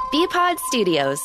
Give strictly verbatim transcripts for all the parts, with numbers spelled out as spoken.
B-Pod Studios.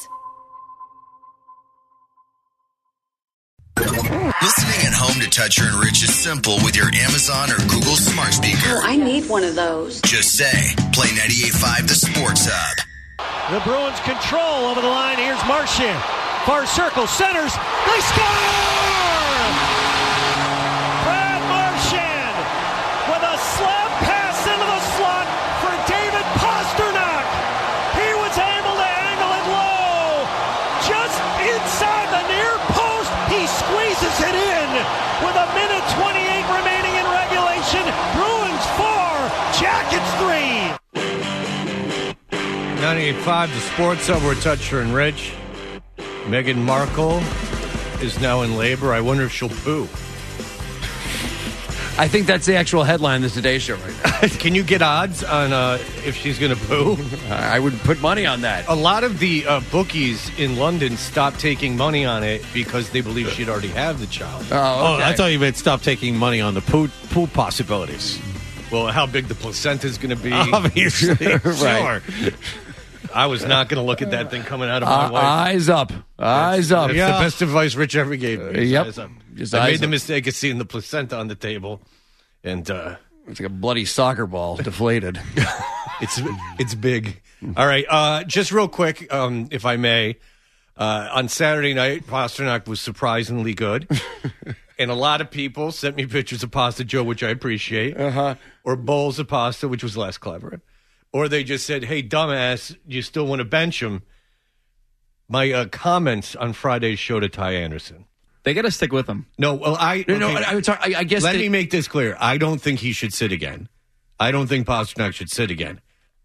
Listening at home to Toucher and Rich is simple with your Amazon or Google smart speaker. Oh, I need one of those. Just say, play ninety-eight point five The Sports Hub. The Bruins control over the line. Here's Marchand. Far circle, centers. They score! Brad Marchand with a slap pass into the slot for David Pastrnak. He was able to angle it low. Just inside the near post, he squeezes it in with a minute twenty-eight remaining in regulation. Bruins four, Jackets three. ninety-eight point five The Sports Hub. We're Toucher and Rich. Meghan Markle is now in labor. I wonder if she'll poo. I think that's the actual headline of the Today Show right now. Can you get odds on uh, if she's going to poo? I would put money on that. A lot of the uh, bookies in London stopped taking money on it because they believe she'd already have the child. Oh, okay. Oh, I thought you meant stop taking money on the poo, poo possibilities. Well, how big the placenta is going to be. Obviously. Right. Sure. I was not going to look at that thing coming out of my Uh, wife. eyes up. Eyes up. That's Yeah. the best advice Rich ever gave me. Uh, yep. Eyes up. Just I eyes made the up. mistake of seeing the placenta on the table, and uh, It's like a bloody soccer ball deflated. it's it's big. All right, uh, just real quick, um, if I may. Uh, on Saturday night, Pastrnak was surprisingly good. And a lot of people sent me pictures of Pasta Joe, which I appreciate, uh-huh. or bowls of pasta, which was less clever. Or they just said, hey, dumbass, you still want to bench him? My uh, comments on Friday's show to Ty Anderson. They got to stick with him. No, well, I... No, no, okay, I, I, would talk, I, I guess... let they, me make this clear. I don't think he should sit again. I don't think Pastrnak should sit again.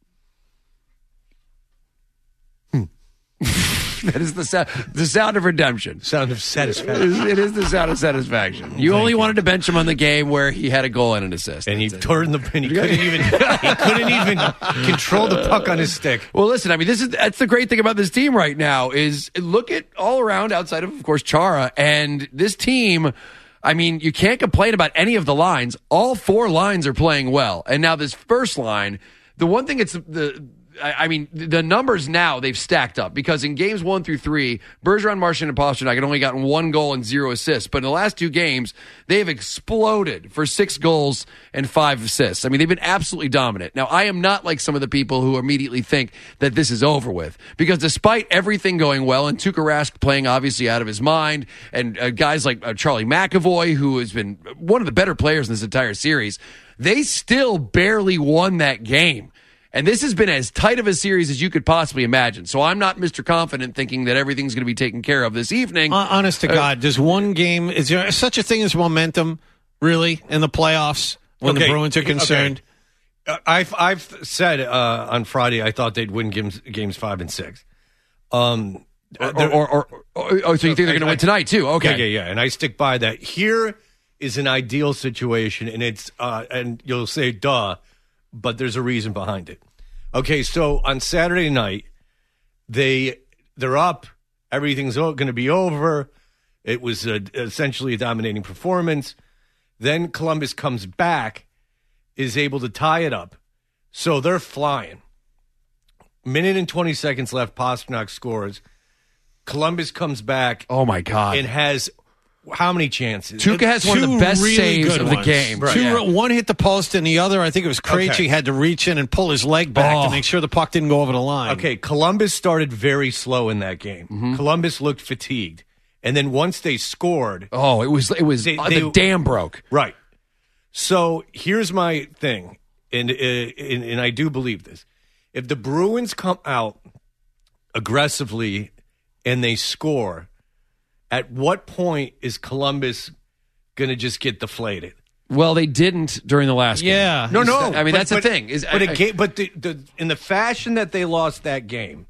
That is the sound, the sound of redemption. Sound of It satisfaction. is, it is the sound of satisfaction. You only wanted to bench him on the game where he had a goal and an assist. And he That's it. turned the pin. He couldn't even. He couldn't even control the puck on his stick. Well, listen, I mean, this is that's the great thing about this team right now is look at all around outside of, of course, Chara, and this team. I mean, you can't complain about any of the lines. All four lines are playing well, and now this first line. The one thing it's the. I mean, the numbers now, they've stacked up because in games one through three, Bergeron, Marchand, and Pastrnak had only gotten one goal and zero assists. But in the last two games, they have exploded for six goals and five assists. I mean, they've been absolutely dominant. Now, I am not like some of the people who immediately think that this is over with because despite everything going well and Tuukka Rask playing obviously out of his mind and uh, guys like uh, Charlie McAvoy, who has been one of the better players in this entire series, they still barely won that game. And this has been as tight of a series as you could possibly imagine. So I'm not Mister Confident thinking that everything's going to be taken care of this evening. Uh, honest to Uh, God, does one game, is there such a thing as momentum, really, in the playoffs when Okay, the Bruins are concerned? okay. Uh, I've I've said uh, on Friday I thought they'd win games games five and six. Um, or, or, or, or, or, oh, so you think they're going to win tonight too? Okay, Yeah, yeah, yeah. And I stick by that. Here is an ideal situation, and it's uh, and you'll say, "Duh," but there's a reason behind it. Okay, so on Saturday night, they they're up. Everything's going to be over. It was a, essentially a dominating performance. Then Columbus comes back, is able to tie it up. So they're flying. Minute and twenty seconds left. Pastrnak scores. Columbus comes back. Oh my God! And has how many chances? Tuukka has one of the Two best really saves good of the ones. game. Right. Two, Yeah. One hit the post, and the other, I think it was Krejci, Okay. had to reach in and pull his leg back Oh. to make sure the puck didn't go over the line. Okay, Columbus started very slow in that game. Mm-hmm. Columbus looked fatigued, and then once they scored, Oh, it was it was They- uh, they- the dam broke. right. So here's my thing, and, uh, and and I do believe this: if the Bruins come out aggressively and they score, at what point is Columbus going to just get deflated? Well, they didn't during the last game. Yeah. No, no. I mean, but- that's but- the thing. Is but I- a game, but the, the in the fashion that they lost that game,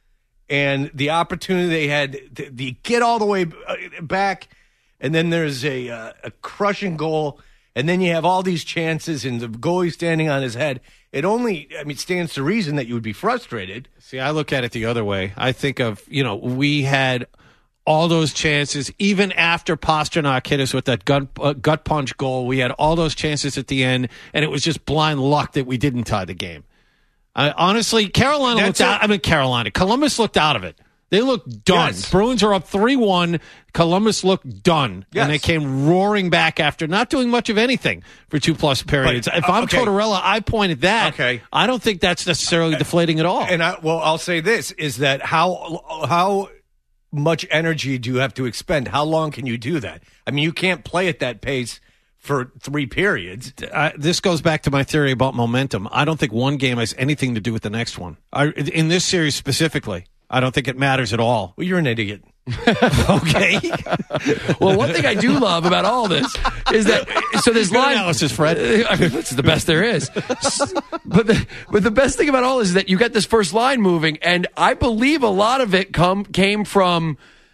and the opportunity they had to, to get all the way back, and then there's a uh, a crushing goal, and then you have all these chances, and the goalie standing on his head. It only, I mean, stands to reason that you would be frustrated. See, I look at it the other way. I think of, you know, we had all those chances, even after Pastrnak hit us with that gut, uh, gut punch goal. We had all those chances at the end, and it was just blind luck that we didn't tie the game. I, honestly, Carolina That's looked out. a- I mean, Carolina. Columbus looked out of it. They looked done. Yes. Bruins are up three one. Columbus looked done. Yes. And they came roaring back after not doing much of anything for two-plus periods. But, if uh, I'm okay. Tortorella, I point at that. Okay. I don't think that's necessarily deflating at all. And I, well, I'll say this, is that how how much energy do you have to expend? How long can you do that? I mean, you can't play at that pace for three periods. Uh, this goes back to my theory about momentum. I don't think one game has anything to do with the next one. I, in this series specifically, I don't think it matters at all. Well, you're an idiot. Okay. Well, one thing I do love about all this is that so this Good line analysis, Fred. I mean, this is the best there is. But the but the best thing about all this is that you got this first line moving, and I believe a lot of it come came from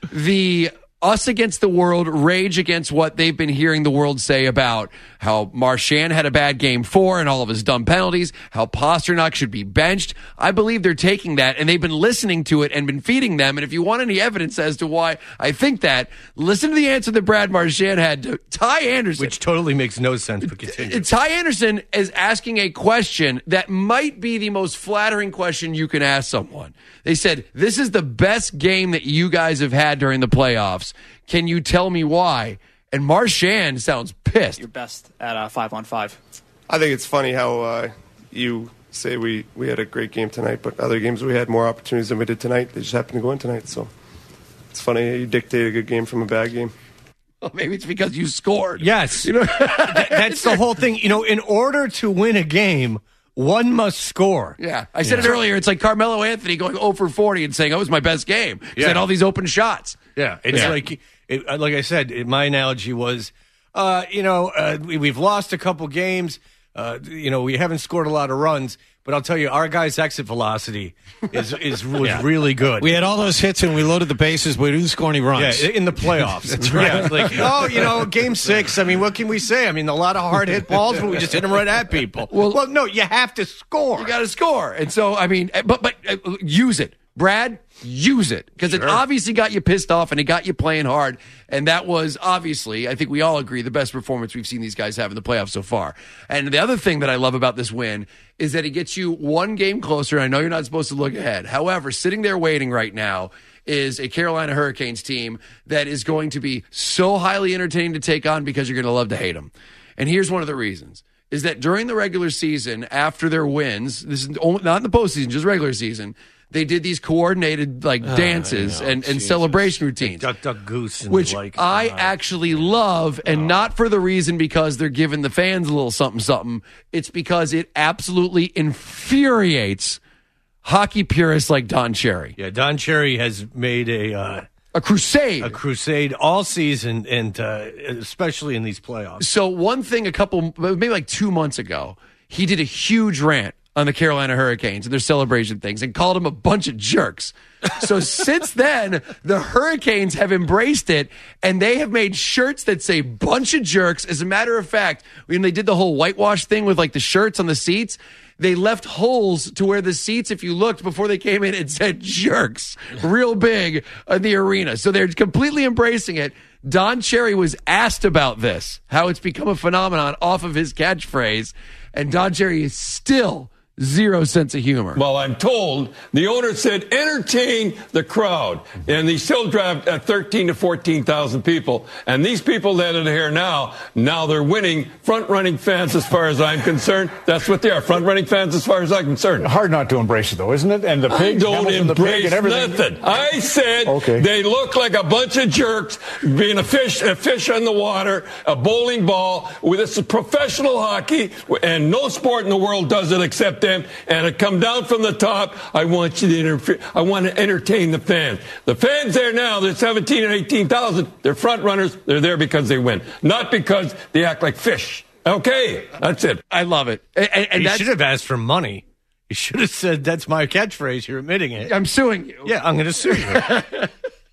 the us against the world, rage against what they've been hearing the world say about how Marchand had a bad game four and all of his dumb penalties, how Pasternak should be benched. I believe they're taking that and they've been listening to it and been feeding them. And if you want any evidence as to why I think that, listen to the answer that Brad Marchand had to Ty Anderson. Which totally makes no sense, but continue. Ty Anderson is asking a question that might be the most flattering question you can ask someone. They said, this is the best game that you guys have had during the playoffs. Can you tell me why? And Marchand sounds pissed. Your best at uh, five on five. I think it's funny how uh, you say we, we had a great game tonight, but other games we had more opportunities than we did tonight. They just happened to go in tonight. So it's funny how you dictate a good game from a bad game. Well, maybe it's because you scored. Yes. You know, that, that's the whole thing. You know, in order to win a game, one must score. Yeah. I said yeah. it earlier. It's like Carmelo Anthony going oh for forty and saying, oh, it was my best game. He yeah. had all these open shots. Yeah. It's yeah. like, it, like I said, it, my analogy was, uh, you know, uh, we, we've lost a couple games. Uh, you know, we haven't scored a lot of runs, but I'll tell you, our guy's exit velocity is is was yeah. really good. We had all those hits and we loaded the bases, but we didn't score any runs. Yeah, in the playoffs. That's right. Yeah, like, oh, you know, game six. I mean, what can we say? I mean, a lot of hard hit balls, but we just hit them right at people. Well, well no, you have to score. You got to score, and so I mean, but but uh, use it, Brad. Use it because sure. it obviously got you pissed off and it got you playing hard. And that was obviously, I think we all agree, the best performance we've seen these guys have in the playoffs so far. And the other thing that I love about this win is that it gets you one game closer. I know you're not supposed to look ahead. However, sitting there waiting right now is a Carolina Hurricanes team that is going to be so highly entertaining to take on because you're going to love to hate them. And here's one of the reasons. Is that during the regular season, after their wins, this is only, not in the postseason, just regular season, they did these coordinated like oh, dances know, and, and celebration routines. Duck, duck, goose. And which like, I uh, actually love, and uh, not for the reason because they're giving the fans a little something, something. It's because it absolutely infuriates hockey purists like Don Cherry. Yeah, Don Cherry has made a... Uh, A crusade. A crusade all season, and uh, especially in these playoffs. So one thing a couple, maybe like two months ago, he did a huge rant on the Carolina Hurricanes and their celebration things and called them a bunch of jerks. So since then, the Hurricanes have embraced it, and they have made shirts that say bunch of jerks. As a matter of fact, when they did the whole whitewash thing with like the shirts on the seats, they left holes to where the seats, if you looked before they came in, it said jerks real big in the arena. So they're completely embracing it. Don Cherry was asked about this, how it's become a phenomenon off of his catchphrase, and Don Cherry is still zero sense of humor. Well, I'm told the owner said entertain the crowd, and they still drive at thirteen to fourteen thousand people. And these people that are here now, now they're winning front-running fans as far as I'm concerned. That's what they are, front-running fans as far as I'm concerned. Hard not to embrace it, though, isn't it? And the pig, I don't Hamilton, embrace the pig and everything. nothing. I said okay. They look like a bunch of jerks being a fish, a fish on the water, a bowling ball. This is professional hockey, and no sport in the world does it except them, and it come down from the top. I want you to interfere. I want to entertain the fans. The fans there now, they're seventeen and eighteen thousand. They're front runners. They're there because they win, not because they act like fish. Okay, that's it. I love it. And, and you should have asked for money. You should have said, that's my catchphrase. You're admitting it. I'm suing you. Yeah, I'm going to sue you. That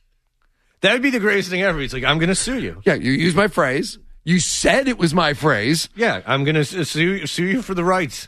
would be the greatest thing ever. He's like, I'm going to sue you. Yeah, you used my phrase. You said it was my phrase. Yeah, I'm going to sue, sue you for the rights.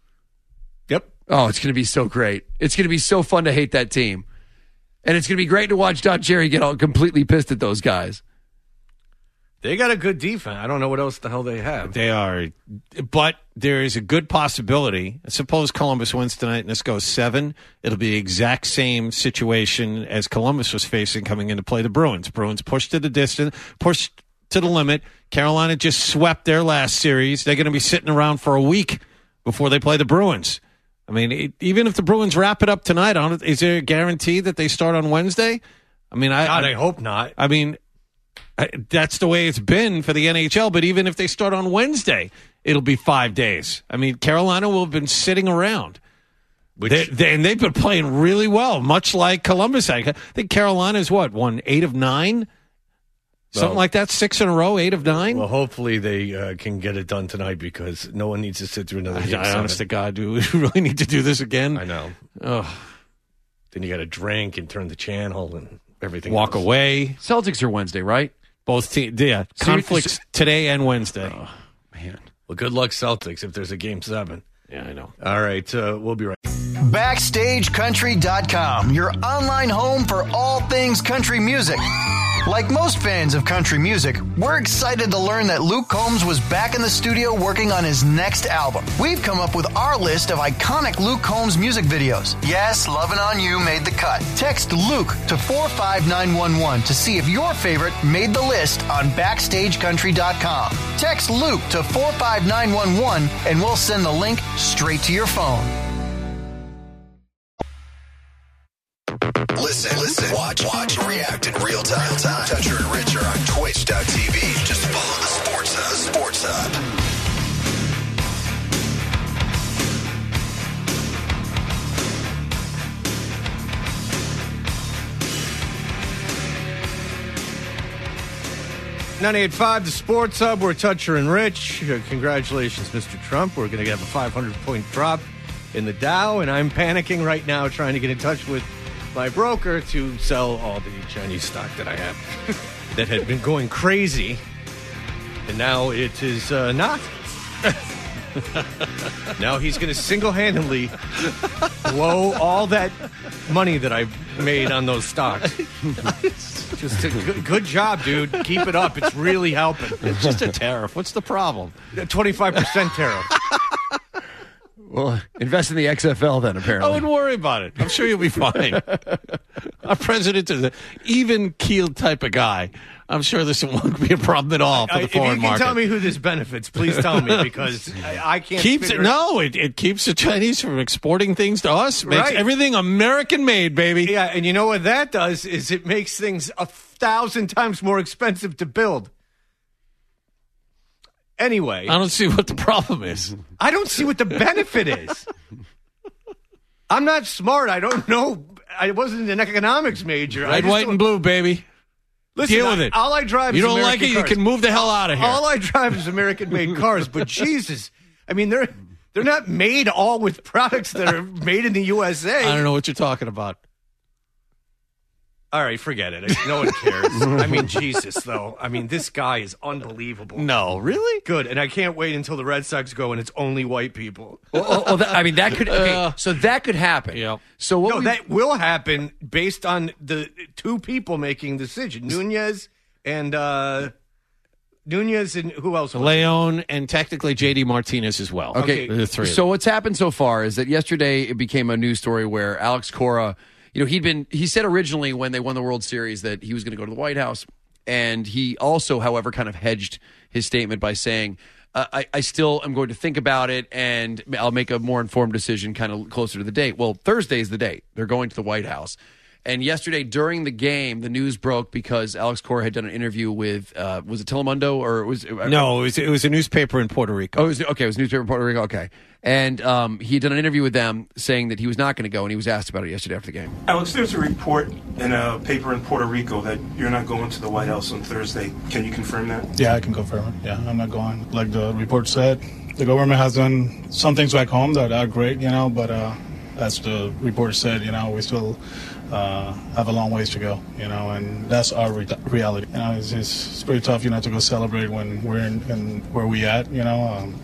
Yep. Oh, it's going to be so great. It's going to be so fun to hate that team. And it's going to be great to watch Don Cherry get all completely pissed at those guys. They got a good defense. I don't know what else the hell they have. They are. But there is a good possibility. Suppose Columbus wins tonight and this goes seven. It'll be the exact same situation as Columbus was facing coming in to play the Bruins. Bruins pushed to the distance, pushed to the limit. Carolina just swept their last series. They're going to be sitting around for a week before they play the Bruins. I mean, it, even if the Bruins wrap it up tonight, is there a guarantee that they start on Wednesday? I mean, I, God, I, I hope not. I mean, I, that's the way it's been for the N H L. But even if they start on Wednesday, it'll be five days. I mean, Carolina will have been sitting around. Which, they, they, and they've been playing really well, much like Columbus. I think Carolina's what, won eight of nine? Something well, like that, six in a row, eight of nine? Well, hopefully they uh, can get it done tonight because no one needs to sit through another game. I, I honest to God, do we really need to do this again? I know. Oh. Then you got to drink and turn the channel and everything. Walk else. away. Celtics are Wednesday, right? Both teams, yeah. So conflicts so, today and Wednesday. Oh, man. Well, good luck, Celtics, if there's a game seven. Yeah, I know. All right, uh, we'll be right back. Backstage Country dot com, your online home for all things country music. Like most fans of country music, we're excited to learn that Luke Combs was back in the studio working on his next album. We've come up with our list of iconic Luke Combs music videos. Yes, Lovin' On You made the cut. Text Luke to four five nine one one to see if your favorite made the list on Backstage Country dot com. Text Luke to four five nine one one and we'll send the link straight to your phone. Listen, listen, watch, watch, react in real time. time. Toucher and Rich are on Twitch dot T V. Just follow the Sports Hub. Sports Hub. ninety-eight point five, the Sports Hub. We're Toucher and Rich. Uh, congratulations, Mister Trump. We're going to have a five hundred point drop in the Dow, and I'm panicking right now trying to get in touch with my broker to sell all the Chinese stock that I have that had been going crazy, and now it is uh, not. Now he's going to single-handedly blow all that money that I've made on those stocks. Just a good, good job, dude. Keep it up. It's really helping. It's just a tariff. What's the problem? twenty-five percent tariff. Well, invest in the X F L then, apparently. I wouldn't worry about it. I'm sure you'll be fine. Our president is an even-keeled type of guy. I'm sure this won't be a problem at all for the I, foreign market. If you can market. tell me who this benefits, please tell me, because I, I can't keeps figure it. No, it, it keeps the Chinese from exporting things to us. Makes right. everything American-made, baby. Yeah, and you know what that does is it makes things a thousand times more expensive to build. Anyway. I don't see what the problem is. I don't see what the benefit is. I'm not smart. I don't know. I wasn't an economics major. Red, white, and blue, baby. Listen, Deal with I, it. All I drive you is don't American like it, cars. you can move the hell out of here. All I drive is American-made cars, but Jesus, I mean, they're they're not made all with products that are made in the U S A. I don't know what you're talking about. All right, forget it. No one cares. I mean, Jesus, though. I mean, this guy is unbelievable. No, really? Good, and I can't wait until the Red Sox go and it's only white people. Well, oh, oh, that, I mean, that could. Okay, so that could happen. Yeah. So what? No, we, that will happen based on the two people making the decision: Nunez and uh, Nunez and who else? Was Leon and technically J D Martinez as well. Okay, the three. So what's happened so far is that yesterday it became a news story where Alex Cora. You know, he'd been, he said originally when they won the World Series that he was going to go to the White House. And he also, however, kind of hedged his statement by saying, uh, I, I still am going to think about it and I'll make a more informed decision kind of closer to the date. Well, Thursday's the date. They're going to the White House. And yesterday during the game, the news broke because Alex Cora had done an interview with, uh, was it Telemundo or was it? No, it was, it was a newspaper in Puerto Rico. Oh, it was, okay, it was a newspaper in Puerto Rico, okay. And um, he had done an interview with them saying that he was not going to go, and he was asked about it yesterday after the game. Alex, there's a report in a paper in Puerto Rico that you're not going to the White House on Thursday. Can you confirm that? Yeah, I can confirm it. Yeah, I'm not going. Like the report said, the government has done some things back home that are great, you know, but uh, as the report said, you know, we still uh, have a long ways to go, you know, and that's our re- reality. You know, it's, it's, it's pretty tough, you know, to go celebrate when we're in, in where we at, you know. Um,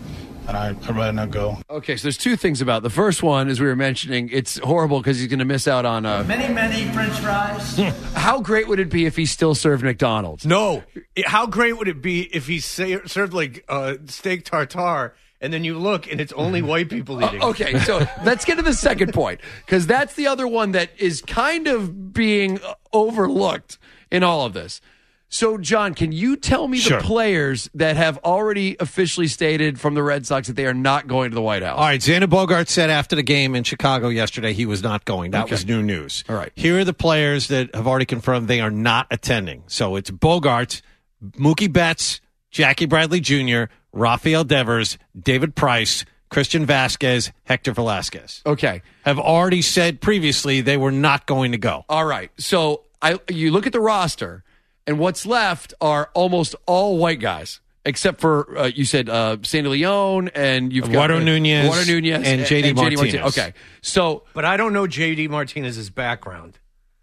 and I, I'd rather not go. Okay, so there's two things about it. The first one, as we were mentioning, it's horrible because he's going to miss out on uh, many, many French fries. How great would it be if he still served McDonald's? No. How great would it be if he sa- served like uh, steak tartare, and then you look and it's only white people eating? Uh, okay, so let's get to the second point, because that's the other one that is kind of being overlooked in all of this. So, John, can you tell me Sure. the players that have already officially stated from the Red Sox that they are not going to the White House? All right, Xander Bogaerts said after the game in Chicago yesterday he was not going. That Okay. was new news. All right. Here are the players that have already confirmed they are not attending. So it's Bogaerts, Mookie Betts, Jackie Bradley Junior, Rafael Devers, David Price, Christian Vasquez, Hector Velasquez. Okay. Have already said previously they were not going to go. All right. So I, you look at the roster, and what's left are almost all white guys, except for, uh, you said, uh, Sandy Leon, and you've got Eduardo uh, Nunez Eduardo Nunez and J D Martinez. Okay. So, But I don't know J D Martinez's background.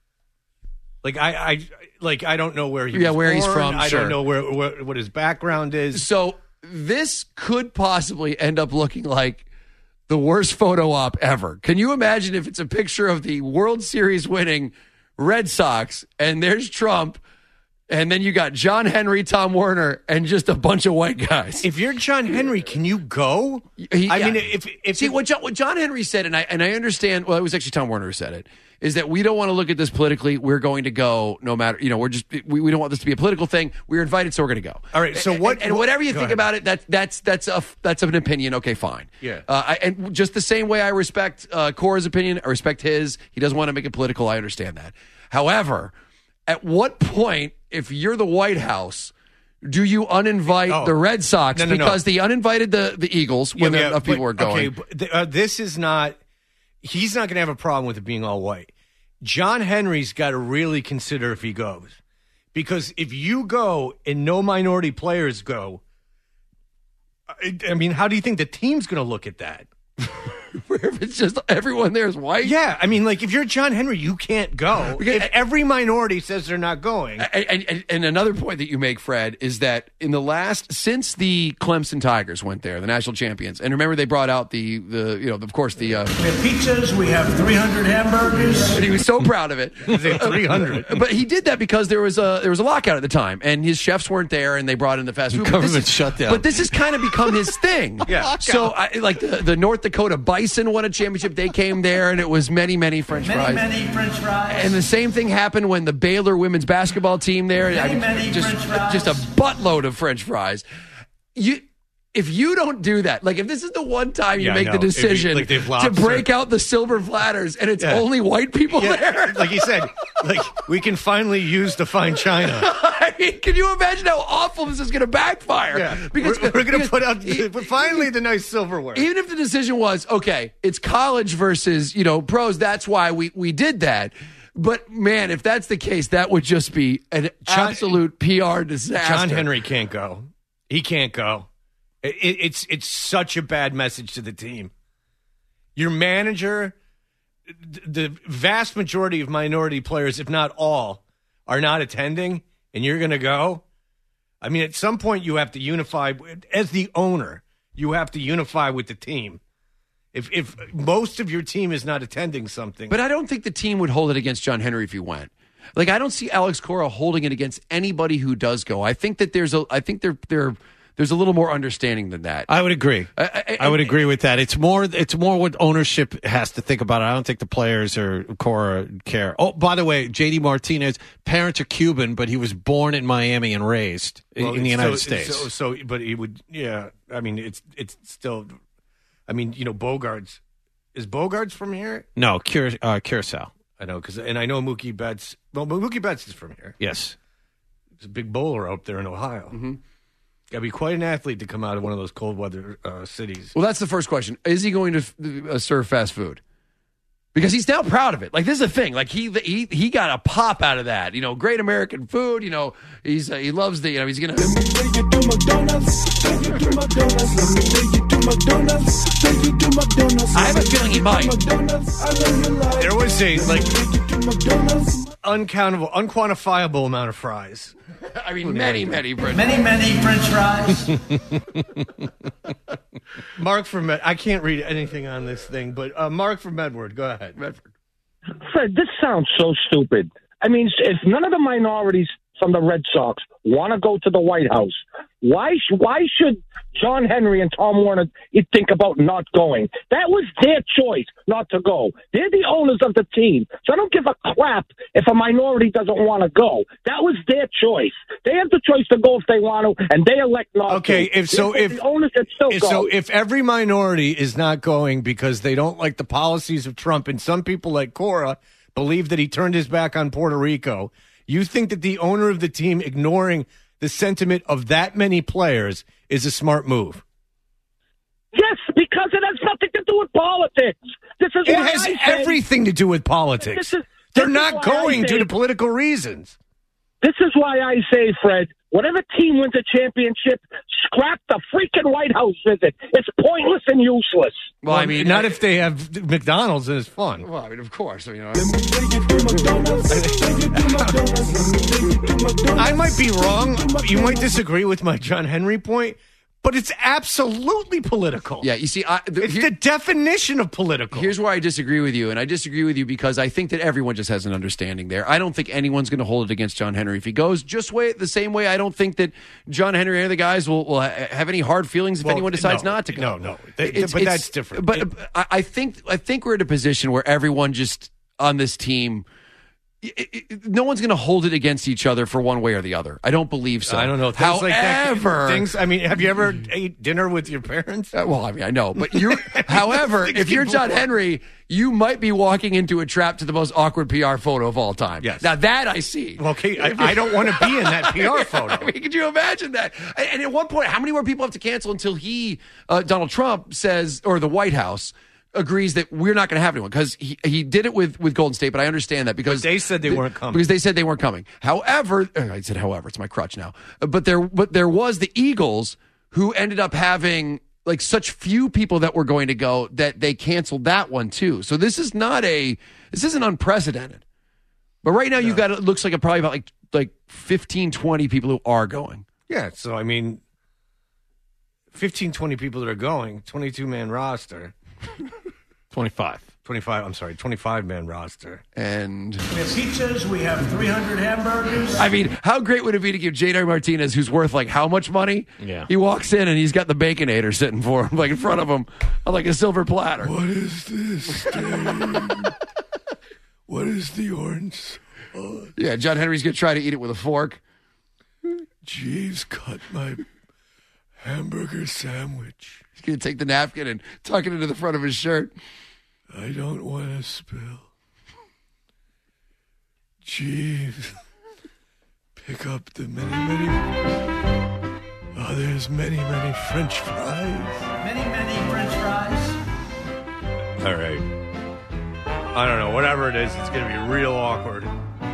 Like I, I like I don't know where he Yeah, was where he's born. from, I sure. don't know where, where what his background is. so this could possibly end up looking like the worst photo op ever. Can you imagine if it's a picture of the World Series winning Red Sox, and there's Trump, and then you got John Henry, Tom Werner, and just a bunch of white guys? If you're John Henry, can you go? He- I yeah. mean, if if See, it- what John, what John Henry said, and I and I understand. Well, it was actually Tom Werner who said it. Is that we don't want to look at this politically. We're going to go no matter. You know, we're just we, we don't want this to be a political thing. We're invited, so we're going to go. All right, so And- what- And, and whatever you go think ahead. about it, that that's that's a that's an opinion. Okay, fine. Yeah. Uh, I, and just the same way I respect uh, Cora's opinion, I respect his. He doesn't want to make it political. I understand that. However, at what point, if you're the White House, do you uninvite Oh. the Red Sox No, no, no. because they uninvited the the Eagles when Yeah, enough but- people were going? Okay, but th- uh, this is not. He's not going to have a problem with it being all white. John Henry's got to really consider if he goes, because if you go and no minority players go, I, I mean, how do you think the team's going to look at that? If it's just everyone there is white. Yeah, I mean, like if you're John Henry, you can't go. Because- if every minority says they're not going, And, and, and another point that you make, Fred, is that in the last since the Clemson Tigers went there, the national champions, and remember they brought out the the you know of course the uh, We have pizzas. We have three hundred hamburgers. and he was so proud of it. three hundred. But he did that because there was a there was a lockout at the time, and his chefs weren't there, and they brought in the fast food. But this Government is- shutdown. But this has kind of become his thing. Yeah. So I, like the, the North Dakota Bison won a championship. They came there, and it was many many French Many, fries. many French fries. And the same thing happened when the Baylor women's basketball team there. Many, I mean, many just, French fries. just a buttload of French fries. You, if you don't do that, like if this is the one time you Yeah, I make the know. If you- decision like they've to lobster- break out the silver platters and it's Yeah. only white people there. yeah, like he said, like we can finally use the fine china. I mean, can you imagine how awful this is going to backfire? Yeah, we're, we're going to because put out e- finally the nice silverware. even if the decision was okay, it's college versus you know pros. That's why we we did that. But man, if that's the case, that would just be an John- absolute P R disaster. John Henry can't go. He can't go. It, it's it's such a bad message to the team. Your manager, th- the vast majority of minority players, if not all, are not attending, and you're going to go. I mean, at some point, you have to unify. As the owner, you have to unify with the team. If if most of your team is not attending something, But I don't think the team would hold it against John Henry if he went. Like I don't see Alex Cora holding it against anybody who does go. I think that there's a I think there there there's a little more understanding than that. I would agree. I- I- I would agree with that. It's more. It's more what ownership has to think about it. I don't think the players or Cora care. Oh, by the way, J D Martinez, parents are Cuban, but he was born in Miami and raised in- Well, in the it's United so, States. So, so, but he would, yeah. I mean, it's it's still. I mean, you know, Bogarts is Bogarts from here. no, Cura, uh, Curacao. I know because, and I know Mookie Betts. Well, Mookie Betts is from here. Yes. He's a big bowler up there in Ohio. Mm-hmm. Got to be quite an athlete to come out of one of those cold weather uh, cities. Well, that's the first question. Is he going to uh, serve fast food? Because he's now proud of it. Like this is the thing. Like he he he got a pop out of that. You know, great American food. You know, he's uh, he loves the. You know, he's gonna. I have a feeling he might. There was a like uncountable, unquantifiable amount of fries. I mean, many, many French Many, many French fries. Mark from Med- I can't read anything on this thing, but uh, Mark from Medward, go ahead. Medford. Fred, this sounds so stupid. I mean, if none of the minorities from the Red Sox want to go to the White House, why sh- why should John Henry and Tom Warner think about not going? That was their choice not to go. They're the owners of the team. So I don't give a crap if a minority doesn't want to go. That was their choice. They have the choice to go if they want to, and they elect not okay, to. Okay, if so, if the owners that still if, go. so, if every minority is not going because they don't like the policies of Trump, and some people like Cora believe that he turned his back on Puerto Rico, you think that the owner of the team ignoring the sentiment of that many players is a smart move? Yes, because it has nothing to do with politics. This is it why has I everything say, to do with politics. This is, They're this not going say, due to political reasons. This is why I say, Fred, whatever team wins a championship, scrap the freaking White House visit. It's pointless and useless. Well, I mean, not I, if they have McDonald's and it's fun. Well, I mean, of course. I, mean, I might be wrong. You might disagree with my John Henry point, but it's absolutely political. Yeah, you see, I, the, it's here, the definition of political. Here's where I disagree with you, and I disagree with you because I think that everyone just has an understanding there. I don't think anyone's going to hold it against John Henry if he goes. Just way the same way I don't think that John Henry or any of the guys will, will have any hard feelings if well, anyone decides no, not to go. No, no, they, it's, but it's, that's different. But it, I, I think I think we're in a position where everyone just on this team. It, it, no one's going to hold it against each other for one way or the other. I don't believe so. I don't know. Things However, like that, things. I mean, have you ever ate dinner with your parents? Uh, well, I mean, I know, but you're. However, if you're John Henry, you might be walking into a trap to the most awkward P R photo of all time. Yes. Now that I see. Okay, I, I don't want to be in that P R photo. I mean, could you imagine that? And at one point, how many more people have to cancel until he, uh, Donald Trump, says, or the White House agrees that we're not going to have anyone because he, he did it with, with Golden State, but I understand that because but they said they th- weren't coming because they said they weren't coming. However, I said however, it's my crutch now. But there, but there was the Eagles who ended up having like such few people that were going to go that they canceled that one too. So this is not a this isn't unprecedented. But right now no. you got it looks like a, probably about like like fifteen, twenty people who are going. Yeah, so I mean fifteen, twenty people that are going, twenty-two man roster. twenty-five. twenty-five, I'm sorry, twenty-five man roster. And we have pizzas, we have three hundred hamburgers. I mean, how great would it be to give J D Martinez, who's worth like how much money? Yeah. He walks in and he's got the Baconator sitting for him, like in front of him, on like a silver platter. What is this, Dave? What is the orange sauce? Yeah, John Henry's going to try to eat it with a fork. Jeeves cut my hamburger sandwich. He's going to take the napkin and tuck it into the front of his shirt. I don't want to spill. Jeeves, pick up the many, many... Oh, there's many, many French fries. Many, many French fries. All right. I don't know. Whatever it is, it's going to be real awkward.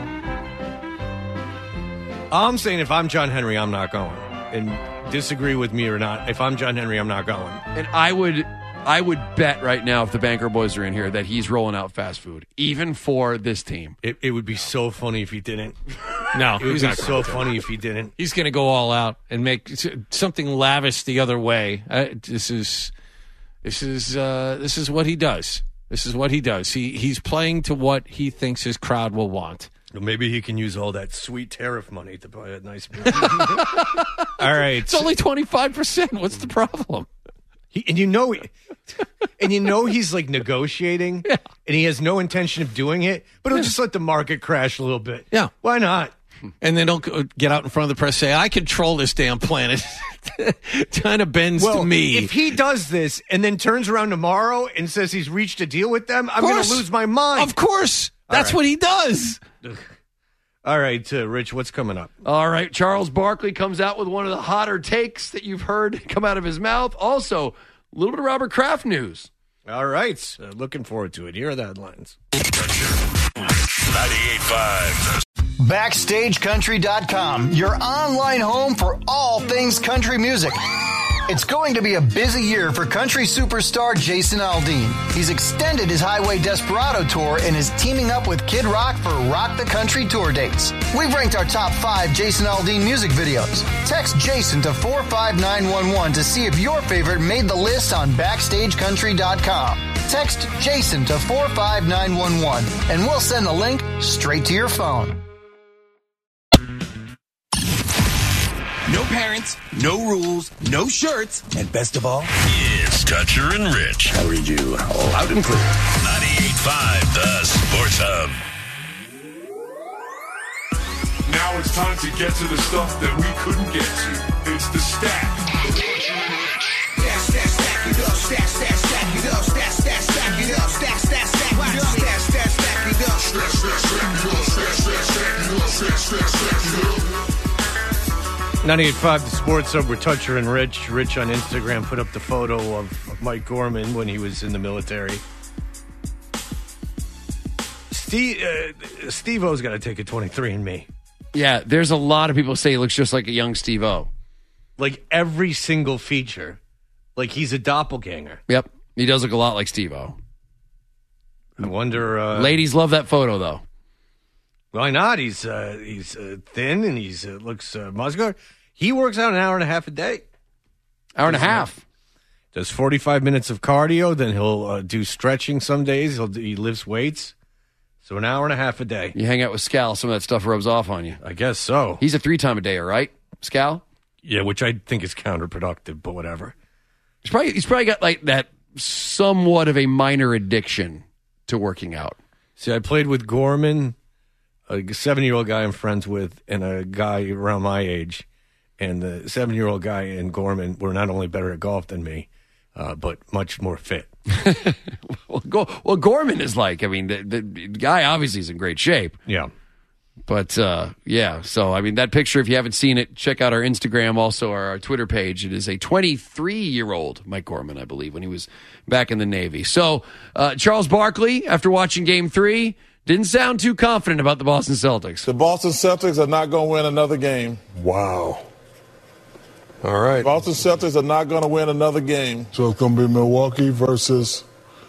I'm saying if I'm John Henry, I'm not going. And disagree with me or not, if I'm John Henry, I'm not going. And I would I would bet right now, if the Banker Boys are in here, that he's rolling out fast food, even for this team. It, it would be so funny if he didn't. No, it would he's be not so funny if he didn't. He's going to go all out and make something lavish the other way. Uh, this is this is uh, this is what he does. This is what he does. He he's playing to what he thinks his crowd will want. Maybe he can use all that sweet tariff money to buy a nice meal. All right. It's only twenty-five percent. What's the problem? He, and you know and you know he's like negotiating yeah. and he has no intention of doing it, but he'll yeah. just let the market crash a little bit. Yeah. Why not? And then he'll get out in front of the press and say, I control this damn planet. Kind of bends well, to me. If he does this and then turns around tomorrow and says he's reached a deal with them, I'm going to lose my mind. Of course. That's right. What he does. All right, uh, Rich, what's coming up? All right, Charles Barkley comes out with one of the hotter takes that you've heard come out of his mouth. Also, a little bit of Robert Kraft news. All right, uh, looking forward to it. Here are the headlines. ninety-eight point five Backstage Country dot com, your online home for all things country music. It's going to be a busy year for country superstar Jason Aldean. He's extended his Highway Desperado tour and is teaming up with Kid Rock for Rock the Country tour dates. We've ranked our top five Jason Aldean music videos. Text Jason to four five nine one one to see if your favorite made the list on backstage country dot com. Text Jason to four five nine one one and we'll send the link straight to your phone. No parents, no rules, no shirts, and best of all, it's Toucher and Rich. I read you loud and clear. ninety-eight point five, The Sports Hub. Now it's time to get to the stuff that we couldn't get to. It's the stack. Stack, stack, stack it up, stack, stack, stack it up, stack, stack, stack it up, stack, stack, stack it up, stack, stack, stack it up, stack, stack, stack it up, stack, stack, stack it up, stack, stack, stack it up. ninety-eight point five, The Sports Hub. We're Toucher and Rich. Rich on Instagram put up the photo of Mike Gorman when he was in the military. Steve, uh, Steve-O's got to take a twenty-three and me. Yeah, there's a lot of people say he looks just like a young Steve-O. Like every single feature. Like he's a doppelganger. Yep, he does look a lot like Steve-O. I wonder... Uh, Ladies love that photo, though. Why not? He's uh, he's uh, thin and he's uh, looks uh, muscular. He works out an hour and a half a day. Hour and a does, half. Uh, does forty-five minutes of cardio. Then he'll uh, do stretching some days. He'll do, he lifts weights. So an hour and a half a day. You hang out with Scal, some of that stuff rubs off on you. I guess so. He's a three-time-a-dayer, right, Scal? Yeah, which I think is counterproductive, but whatever. He's probably he's probably got like that somewhat of a minor addiction to working out. See, I played with Gorman, a seven-year-old guy I'm friends with, and a guy around my age. And the seven-year-old guy and Gorman were not only better at golf than me, uh, but much more fit. well, Go- well, Gorman is like, I mean, the, the guy obviously is in great shape. Yeah. But, uh, yeah, so, I mean, that picture, if you haven't seen it, check out our Instagram, also our, our Twitter page. It is a twenty-three-year-old Mike Gorman, I believe, when he was back in the Navy. So, uh, Charles Barkley, after watching Game three, didn't sound too confident about the Boston Celtics. The Boston Celtics are not going to win another game. Wow. All right. Boston Celtics are not going to win another game. So it's going to be Milwaukee versus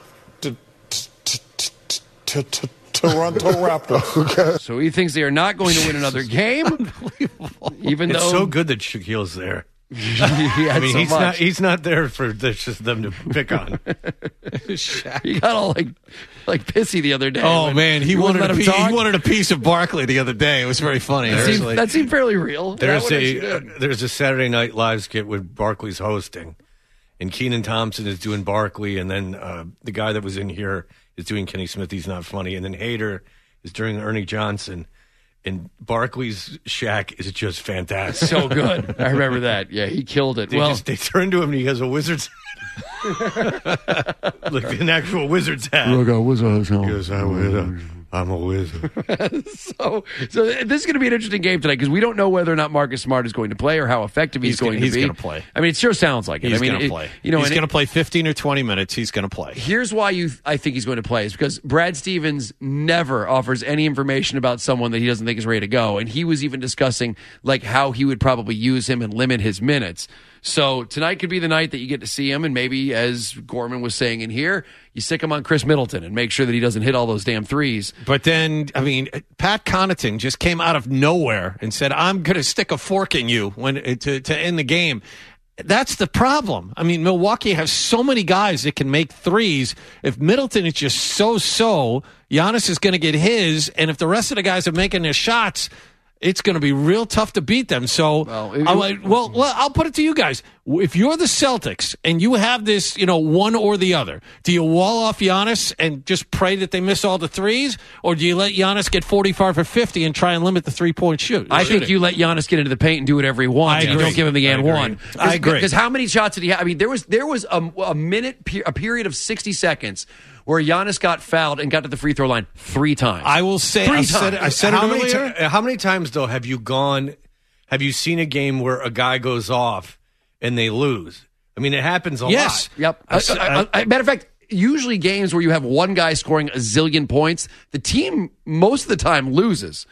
Toronto Raptors. Okay. So he thinks they are not going to win another game. Unbelievable. Even it's though so good that Shaquille's there. I mean, so he's much. not he's not there for this, just them to pick on. He got all like like pissy the other day. Oh man, he wanted wouldn't a let piece, him talk. he wanted a piece of Barkley the other day. It was very funny. That seemed, actually. that seemed fairly real. There's That one a actually uh, did. there's a Saturday Night Live skit with Barkley's hosting, and Kenan Thompson is doing Barkley, and then uh, the guy that was in here is doing Kenny Smith. He's not funny, and then Hader is doing Ernie Johnson. And Barkley's Shaq is just fantastic. So good. I remember that. Yeah, he killed it. They, well, just, they turn to him and he has a wizard's like an actual wizard's hat. Look, I was a He goes, I was a, I'm a wizard. so, so this is going to be an interesting game tonight because we don't know whether or not Marcus Smart is going to play or how effective he's, He's going gonna- to he's be. gonna play. I mean, it sure sounds like it. He's I mean, going to it- play. You know, he's and going it- to play fifteen or twenty minutes. He's going to play. Here's why you I think he's going to play is because Brad Stevens never offers any information about someone that he doesn't think is ready to go, and he was even discussing like how he would probably use him and limit his minutes. So tonight could be the night that you get to see him, and maybe as Gorman was saying in here, you stick him on Chris Middleton and make sure that he doesn't hit all those damn threes. But then, I mean, Pat Connaughton just came out of nowhere and said, I'm going to stick a fork in you when to, to end the game. That's the problem. I mean, Milwaukee has so many guys that can make threes. If Middleton is just so-so, Giannis is going to get his, and if the rest of the guys are making their shots, it's going to be real tough to beat them. So, Well, it- I'm like, well, well, I'll put it to you guys. If you're the Celtics and you have this, you know, one or the other, do you wall off Giannis and just pray that they miss all the threes, or do you let Giannis get forty-five or fifty and try and limit the three-point shoot? I think you let Giannis get into the paint and do whatever he wants. I You agree. don't give him the I and agree. one. I agree. Because how many shots did he have? I mean, there was there was a, a minute, pe- a period of sixty seconds where Giannis got fouled and got to the free throw line three times. I will say, Three I said, times. I said how it many earlier. ti- how many times though have you gone? Have you seen a game where a guy goes off and they lose? I mean, it happens a Yes. lot. Yep. I s- I- I- I- matter of fact, usually games where you have one guy scoring a zillion points, the team most of the time loses.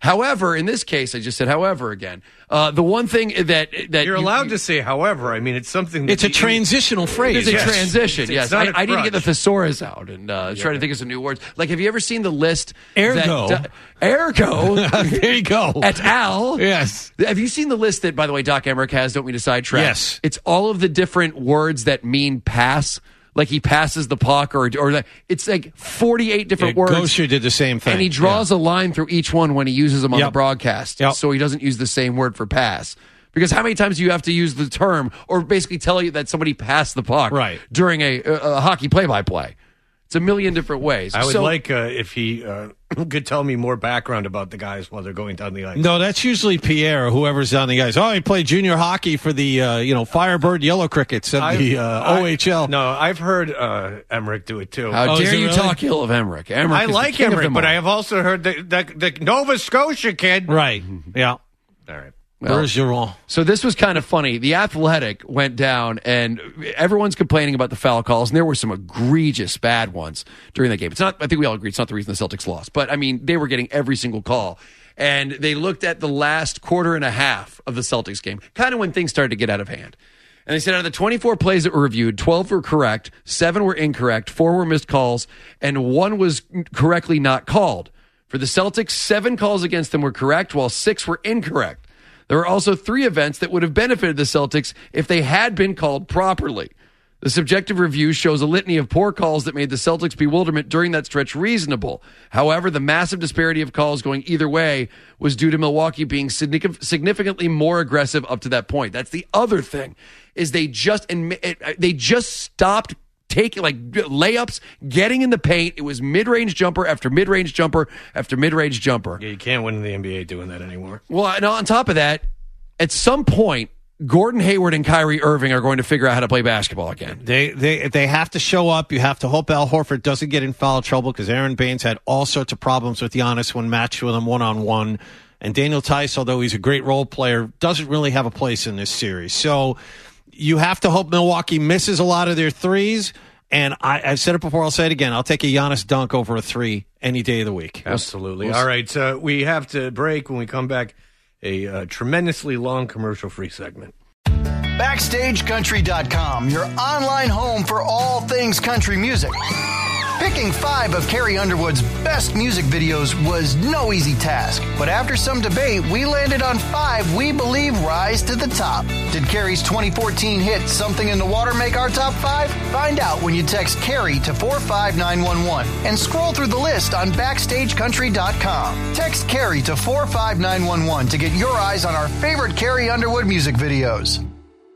However, in this case, I just said however again. Uh, the one thing that that You're you- allowed to say however. I mean, it's something. That It's a you- transitional phrase. It's a Yes. transition, It's- yes. it's not I, a I need to get the crutch. thesaurus out and uh, try to think of some new words. Like, have you ever seen the list? Ergo. That, uh, ergo. There you go. Et al. Yes. Have you seen the list that, by the way, Doc Emmerich has? Don't mean to sidetrack. Yes. It's all of the different words that mean pass. Like he passes the puck, or or that it's like forty-eight different Yeah, words. Gosher did the same thing. And he draws a line through each one when he uses them on Yep. the broadcast. Yep. So he doesn't use the same word for pass. Because how many times do you have to use the term or basically tell you that somebody passed the puck Right. during a, a, a hockey play-by-play? It's a million different ways. I would So- like uh, if he uh, could tell me more background about the guys while they're going down the ice. No, that's usually Pierre or whoever's on the ice. Oh, he played junior hockey for the uh, you know Firebird Yellow Crickets of the uh, I- O H L. No, I've heard uh, Emmerich do it too. How Oh, is dare it you really? talk ill of Emmerich? Emmerich I is the like king of Emmerich, them but all. I have also heard the, the, the Nova Scotia kid. Right. Yeah. All right. Well, Bergeron. So this was kind of funny. The Athletic went down, and everyone's complaining about the foul calls, and there were some egregious bad ones during that game. It's not. I think we all agree it's not the reason the Celtics lost, but I mean they were getting every single call, and they looked at the last quarter and a half of the Celtics game, kind of when things started to get out of hand. And they said out of the twenty-four plays that were reviewed, twelve were correct, seven were incorrect, four were missed calls, and one was correctly not called. For the Celtics, seven calls against them were correct, while six were incorrect. There were also three events that would have benefited the Celtics if they had been called properly. The subjective review shows a litany of poor calls that made the Celtics' bewilderment during that stretch reasonable. However, the massive disparity of calls going either way was due to Milwaukee being signific- significantly more aggressive up to that point. That's the other thing, is they just and they just stopped taking like layups, getting in the paint. It was mid-range jumper after mid-range jumper after mid-range jumper. Yeah, you can't win in the N B A doing that anymore. Well, and on top of that, at some point, Gordon Hayward and Kyrie Irving are going to figure out how to play basketball again. They they they have to show up. You have to hope Al Horford doesn't get in foul trouble because Aaron Baines had all sorts of problems with Giannis when matched with him one-on-one. And Daniel Tice, although he's a great role player, doesn't really have a place in this series. So you have to hope Milwaukee misses a lot of their threes. And I, I've said it before, I'll say it again. I'll take a Giannis dunk over a three any day of the week. Absolutely. All right, so we have to break. When we come back, a uh, tremendously long commercial-free segment. Backstage Country dot com, your online home for all things country music. Picking five of Carrie Underwood's best music videos was no easy task, but after some debate, we landed on five we believe rise to the top. Did Carrie's twenty fourteen hit Something in the Water make our top five? Find out when you text Carrie to four five nine one one and scroll through the list on Backstage Country dot com. Text Carrie to four five nine one one to get your eyes on our favorite Carrie Underwood music videos.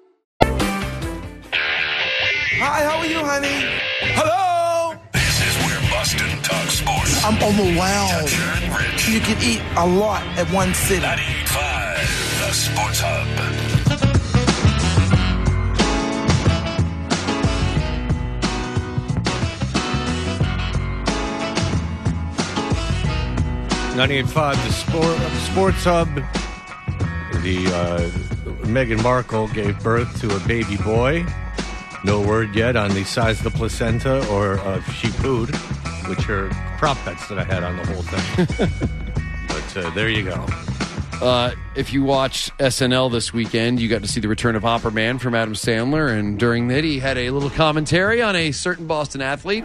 Hi, how are you, honey? Hello? This is where Boston talks sports. I'm overwhelmed. Toucher and Rich. You can eat a lot at one sitting. ninety-eight point five, the Sports Hub. ninety-eight point five, the sport, Sports Hub. The uh, Meghan Markle gave birth to a baby boy. No word yet on the size of the placenta or uh, if she pooed, which are prop bets that I had on the whole thing. But uh, there you go. Uh, if you watched S N L this weekend, you got to see the return of Opera Man from Adam Sandler, and during that, he had a little commentary on a certain Boston athlete.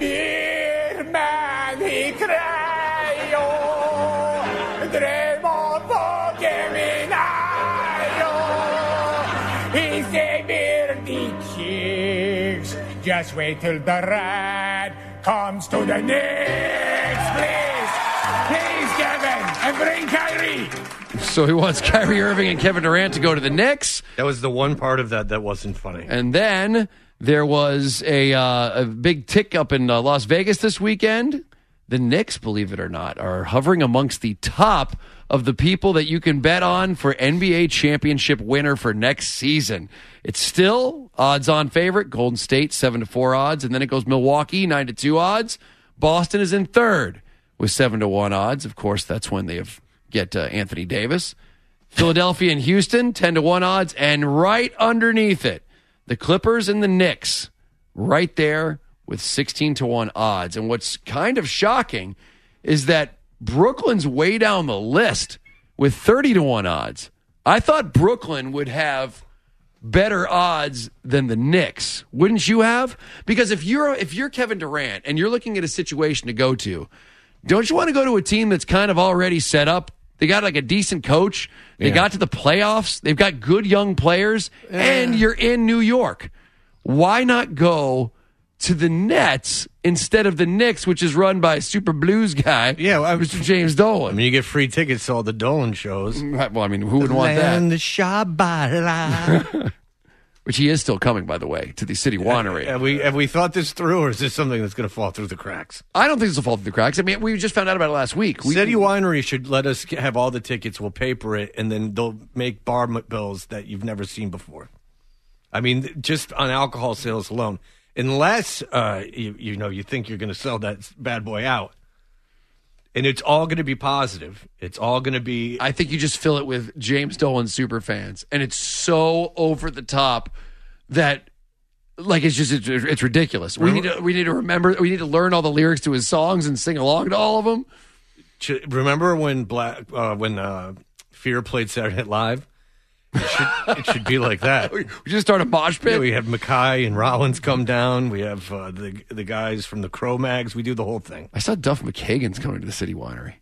Just wait till the rat comes to the Knicks, please. Please, Kevin, and bring Kyrie. So he wants Kyrie Irving and Kevin Durant to go to the Knicks. That was the one part of that that wasn't funny. And then there was a, uh, a big tick up in uh, Las Vegas this weekend. The Knicks, believe it or not, are hovering amongst the top of the people that you can bet on for N B A championship winner for next season. It's still odds-on favorite, Golden State, seven to four odds, and then it goes Milwaukee, nine to two odds. Boston is in third with seven to one odds. Of course, that's when they have get uh, Anthony Davis. Philadelphia and Houston, ten to one odds, and right underneath it, the Clippers and the Knicks, right there with sixteen to one odds. And what's kind of shocking is that Brooklyn's way down the list with thirty to one odds. I thought Brooklyn would have better odds than the Knicks. Wouldn't you have? Because if you're if you're Kevin Durant and you're looking at a situation to go to, don't you want to go to a team that's kind of already set up? They got like a decent coach. They Yeah. got to the playoffs. They've got good young players, and you're in New York. Why not go to the Nets instead of the Knicks, which is run by Super Blues guy, Yeah, well, Mister James Dolan? I mean, you get free tickets to all the Dolan shows. Right, well, I mean, who would want that? And the Shabbat. Which he is still coming, by the way, to the City Winery. Have we have we thought this through, or is this something that's going to fall through the cracks? I don't think this will fall through the cracks. I mean, we just found out about it last week. We, City Winery should let us have all the tickets. We'll paper it, and then they'll make bar bills that you've never seen before. I mean, just on alcohol sales alone, unless uh, you you know you think you're going to sell that bad boy out, and it's all going to be positive. It's all going to be. I think you just fill it with James Dolan super fans, and it's so over the top that, like, it's just it's, it's ridiculous. We need to we need to remember. We need to learn all the lyrics to his songs and sing along to all of them. Remember when Black uh, when uh, Fear played Saturday Night Live? It should, it should be like that. We just start a mosh pit. Yeah, we have Mackay and Rollins come down. We have uh, the the guys from the Cro-Mags. We do the whole thing. I saw Duff McKagan's coming to the City Winery.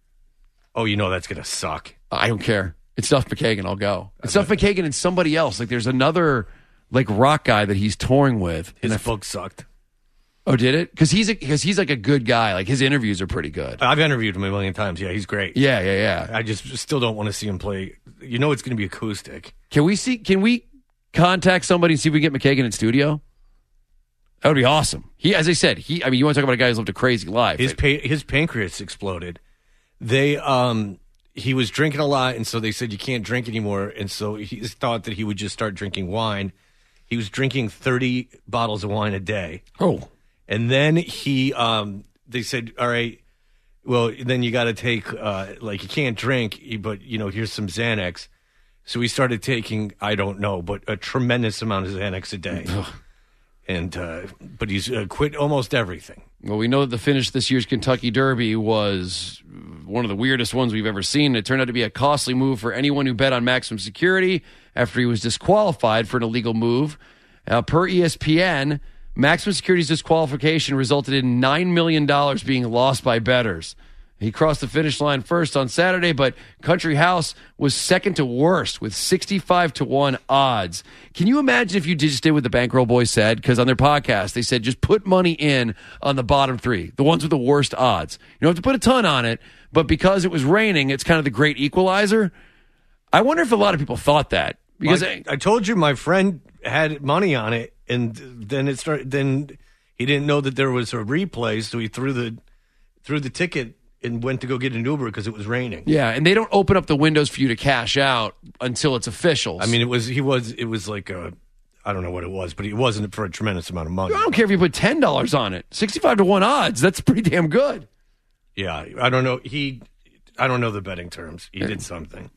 Oh, you know that's going to suck. I don't care. It's Duff McKagan. I'll go. It's Duff McKagan and somebody else. Like, there's another like rock guy that he's touring with. His and book sucked. Oh, did it? Because he's because he's like a good guy. Like, his interviews are pretty good. I've interviewed him a million times. Yeah, he's great. Yeah, yeah, yeah. I just still don't want to see him play. You know, it's going to be acoustic. Can we see? Can we contact somebody and see if we can get McKagan in studio? That would be awesome. He, as I said, he. I mean, you want to talk about a guy who's lived a crazy life. His pa- his pancreas exploded. They um he was drinking a lot, and so they said you can't drink anymore. And so he thought that he would just start drinking wine. He was drinking thirty bottles of wine a day. Oh. And then he, um, they said, all right, well, then you got to take, uh, like, you can't drink, but, you know, here's some Xanax. So he started taking, I don't know, but a tremendous amount of Xanax a day. and, uh, but he's uh, quit almost everything. Well, we know that the finish this year's Kentucky Derby was one of the weirdest ones we've ever seen. It turned out to be a costly move for anyone who bet on Maximum Security after he was disqualified for an illegal move. Uh, per E S P N, Maximum Security's disqualification resulted in nine million dollars being lost by bettors. He crossed the finish line first on Saturday, but Country House was second to worst with sixty-five to one odds. Can you imagine if you just did what the Bankroll Boys said? Because on their podcast, they said just put money in on the bottom three, the ones with the worst odds. You don't have to put a ton on it, but because it was raining, it's kind of the great equalizer. I wonder if a lot of people thought that. Because I, I told you my friend had money on it, and then it started. Then he didn't know that there was a replay, so he threw the threw the ticket and went to go get an Uber because it was raining. Yeah, and they don't open up the windows for you to cash out until it's officials. I mean, it was he was it was like a I don't know what it was, but it wasn't for a tremendous amount of money. I don't care if you put ten dollars on it, sixty-five to one odds. That's pretty damn good. Yeah, I don't know. He I don't know the betting terms. He did something.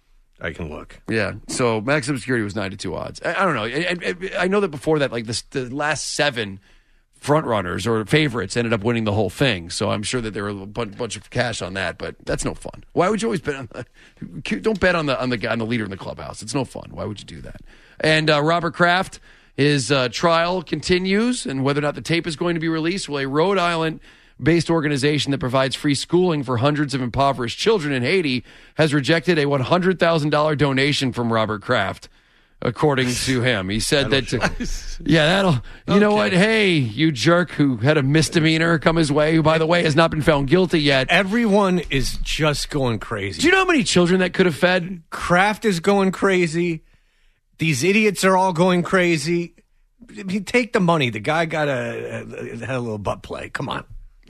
I can look. Yeah. So Maximum Security was nine to two odds. I, I don't know. I, I, I know that before that, like the, the last seven front runners or favorites ended up winning the whole thing. So I'm sure that there were a bunch, bunch of cash on that, but that's no fun. Why would you always bet on the? Don't bet on the on the guy on the leader in the clubhouse. It's no fun. Why would you do that? And uh, Robert Kraft, his uh, trial continues, and whether or not the tape is going to be released. Well, a Rhode Island based organization that provides free schooling for hundreds of impoverished children in Haiti has rejected a one hundred thousand dollars donation from Robert Kraft, according to him. He said that, uh, yeah, that'll, you okay. know what? Hey, you jerk who had a misdemeanor come his way, who, by the way, has not been found guilty yet. Everyone is just going crazy. Do you know how many children that could have fed? Kraft is going crazy. These idiots are all going crazy. I mean, take the money. The guy got a, a, had a little butt play. Come on.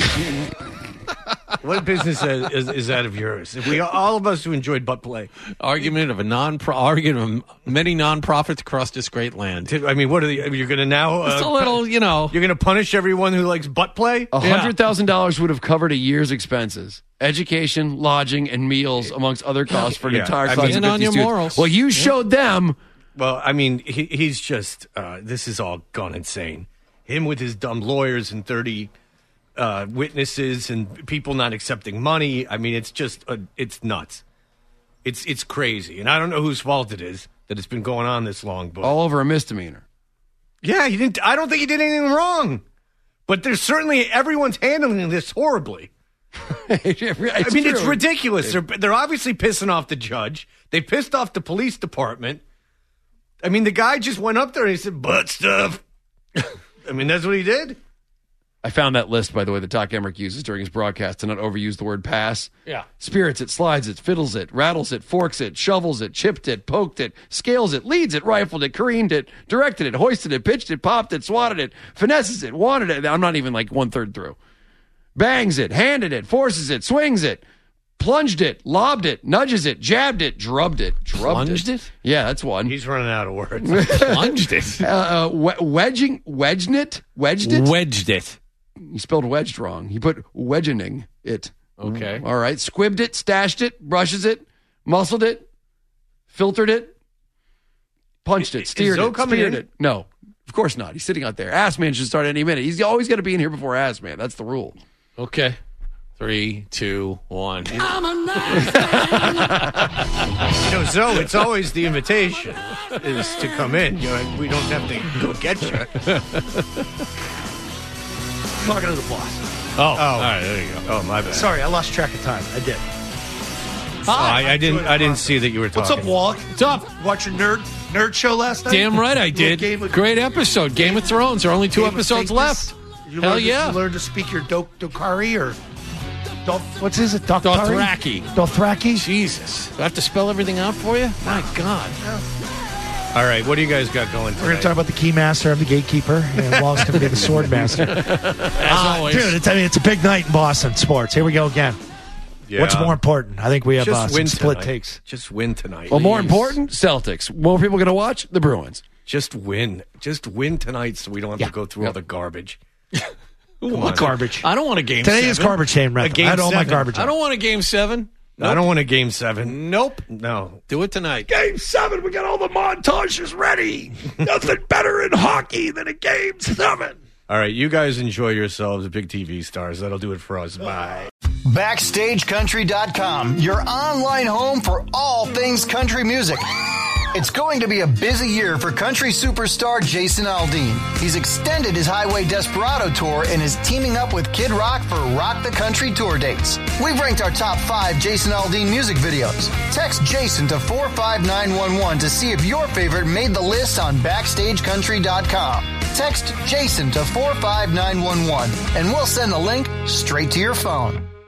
What business is, is, is that of yours? If we all of us who enjoyed butt play, argument of a non argument of many non-profits across this great land. I mean, what are the, you're going to now? Just uh, a little, you know, you're going to punish everyone who likes butt play. A hundred thousand dollars would have covered a year's expenses, education, lodging, and meals, amongst other costs for an Yeah. entire I class mean, of on fifty your students. morals. Well, you showed them. Well, I mean, he, he's just uh, this is all gone insane. Him with his dumb lawyers and thirty. Uh, witnesses and people not accepting money. I mean, it's just uh, it's nuts. It's it's crazy, and I don't know whose fault it is that it's been going on this long. But all over a misdemeanor. Yeah, he didn't. I don't think he did anything wrong, but there's certainly everyone's handling this horribly. It's I mean, true. it's ridiculous. They're they're obviously pissing off the judge. They pissed off the police department. I mean, the guy just went up there and he said, "Butt stuff." I mean, that's what he did. I found that list, by the way, that Doc Emmerich uses during his broadcast to not overuse the word pass. Yeah. Spirits it, slides it, fiddles it, rattles it, forks it, shovels it, chipped it, poked it, scales it, leads it, rifled it, careened it, directed it, hoisted it, pitched it, popped it, swatted it, finesses it, wanted it. I'm not even like one third through. Bangs it, handed it, forces it, swings it, plunged it, lobbed it, nudges it, jabbed it, drubbed it. Drubbed Plunged it? it? Yeah, that's one. He's running out of words. Plunged it. Uh, uh, we- wedging, wedged it, wedged it. Wedged it. He spelled wedged wrong. He put wedgening it. Okay. All right. Squibbed it, stashed it, brushes it, muscled it, filtered it, punched it, steered Zoe it, coming speared in? it. No, of course not. He's sitting out there. Ass Man should start any minute. He's always got to be in here before Ass Man. That's the rule. Okay. Three, two, one. I'm a nice man. You know, Zoe, it's always the invitation is to come in. You know, we don't have to go get you. Talking to the boss. Oh, all right, there you go. Oh, my bad. Sorry, I lost track of time. I did. Oh, I, I didn't. I didn't see that you were talking. What's up, Walt? What's up? Watch your nerd nerd show last night? Damn right I Little did. Game of, Great episode. Game of Thrones. There are only two Game of episodes Fakeness? left. You Hell learned, yeah. You learned to speak your do- Dokari or Doth- what's is it? Dokari? Dothraki. Dothraki? Jesus. Do I have to spell everything out for you? My God. All right, what do you guys got going tonight? We're going to talk about the key master. I'm the gatekeeper, and Walt's going to be the sword master. As Uh, always. dude, it's, I mean, it's a big night in Boston sports. Here we go again. Yeah. What's more important? I think we have Just uh, some win split tonight. takes. Just win tonight. Well, more please. important, Celtics. More people going to watch the Bruins. Just win. Just win tonight, so we don't have Yeah. to go through all the garbage. What on. garbage? I don't want a game Today seven. is garbage day in Rentham. game I had all my seven. garbage. I out. don't want a game seven. I don't want a game seven. Nope. No. Do it tonight. Game seven, we got all the montages ready. Nothing better in hockey than a game seven. All right, you guys enjoy yourselves, big T V stars. That'll do it for us. Bye. Backstage Country dot com, your online home for all things country music. It's going to be a busy year for country superstar Jason Aldean. He's extended his Highway Desperado tour and is teaming up with Kid Rock for Rock the Country tour dates. We've ranked our top five Jason Aldean music videos. Text Jason to four five nine one one to see if your favorite made the list on Backstage Country dot com. Text Jason to four five nine one one and we'll send the link straight to your phone.